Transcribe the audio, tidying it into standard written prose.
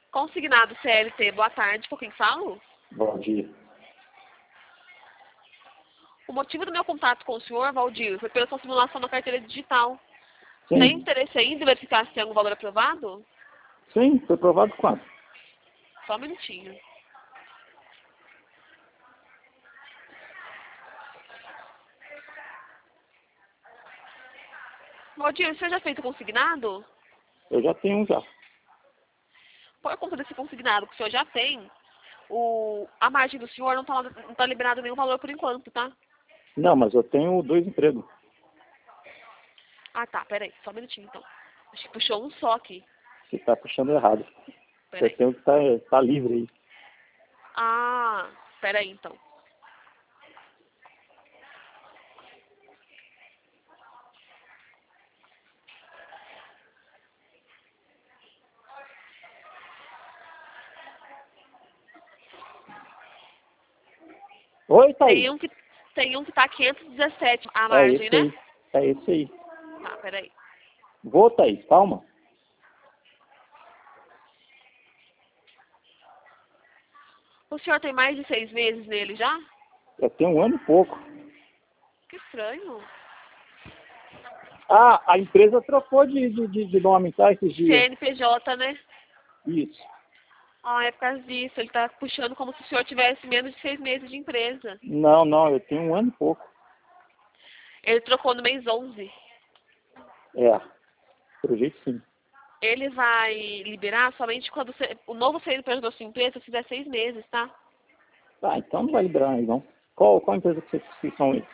Consignado CLT, boa tarde, com quem falo? Bom dia. O motivo do meu contato com o senhor, Valdir, foi pela sua simulação na carteira digital. Sim. Tem interesse ainda em verificar se tem algum valor aprovado? Sim, foi aprovado quanto? Só um minutinho. Valdir, você já fez o consignado? Eu já tenho um já. Por conta desse consignado que o senhor já tem, a margem do senhor não tá liberado nenhum valor por enquanto, tá? Não, mas eu tenho 2 empregos. Ah, tá, peraí, só um minutinho então. Acho que puxou um só aqui. Você está puxando errado. Você Peraí. tem que tá livre aí. Ah, peraí então. Oi, Thaís. Tem um que tá 517 a É margem, esse né? aí. É esse aí. Tá, peraí. Vou, Thaís, calma. O senhor tem mais de 6 meses nele já? Eu tenho 1 ano e pouco. Que estranho. Ah, a empresa trocou de nome, tá? Esses dias. CNPJ, né? Isso. Ah, é por causa disso. Ele tá puxando como se o senhor tivesse menos de 6 meses de empresa. Não, eu tenho 1 ano e pouco. Ele trocou no mês 11. É, pelo jeito sim. Ele vai liberar somente quando o novo CNPJ da sua empresa fizer 6 meses, tá? Tá, então não vai liberar aí não. Qual empresa que vocês são aí?